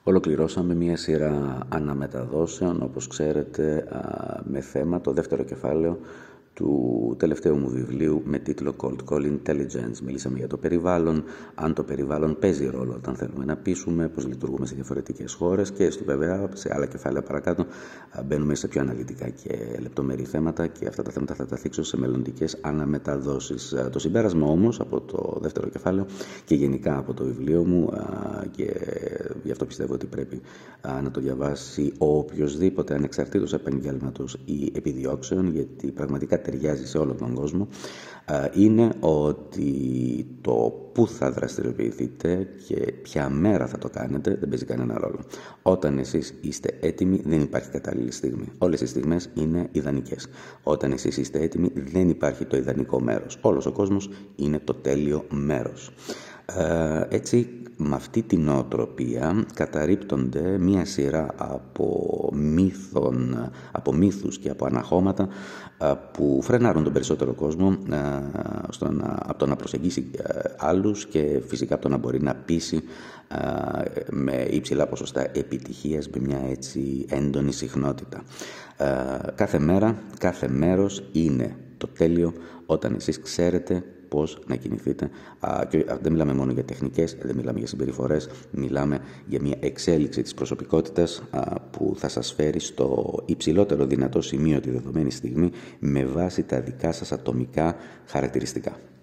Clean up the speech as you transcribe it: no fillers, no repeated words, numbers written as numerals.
Ολοκληρώσαμε μία σειρά αναμεταδόσεων, όπως ξέρετε, με θέμα το δεύτερο κεφάλαιο του τελευταίου μου βιβλίου με τίτλο Cold Call Intelligence. Μιλήσαμε για το περιβάλλον, αν το περιβάλλον παίζει ρόλο όταν θέλουμε να πείσουμε, πώς λειτουργούμε σε διαφορετικές χώρες και βέβαια σε άλλα κεφάλαια παρακάτω μπαίνουμε σε πιο αναλυτικά και λεπτομερή θέματα και αυτά τα θέματα θα τα θίξω σε μελλοντικές αναμεταδόσεις. Το συμπέρασμα όμως από το δεύτερο κεφάλαιο και γενικά από το βιβλίο μου, και γι' αυτό πιστεύω ότι πρέπει να το διαβάσει ο οποιοσδήποτε ανεξαρτήτως επαγγέλματος ή επιδιώξεων, γιατί πραγματικά ταιριάζει σε όλο τον κόσμο, είναι ότι το πού θα δραστηριοποιηθείτε και ποια μέρα θα το κάνετε δεν παίζει κανένα ρόλο. Όταν εσείς είστε έτοιμοι δεν υπάρχει κατάλληλη στιγμή. Όλες οι στιγμές είναι ιδανικές. Όταν εσείς είστε έτοιμοι δεν υπάρχει το ιδανικό μέρος. Όλος ο κόσμος είναι το τέλειο μέρος. Έτσι, με αυτή την νοοτροπία καταρρίπτονται μία σειρά από μύθους και από αναχώματα που φρενάρουν τον περισσότερο κόσμο από το να προσεγγίσει άλλους και φυσικά από το να μπορεί να πείσει με υψηλά ποσοστά επιτυχίας με μια έτσι έντονη συχνότητα. Κάθε μέρα, κάθε μέρος είναι το τέλειο όταν εσείς ξέρετε πώς να κινηθείτε. Και δεν μιλάμε μόνο για τεχνικές, δεν μιλάμε για συμπεριφορές, μιλάμε για μια εξέλιξη της προσωπικότητας που θα σας φέρει στο υψηλότερο δυνατό σημείο τη δεδομένη στιγμή με βάση τα δικά σας ατομικά χαρακτηριστικά.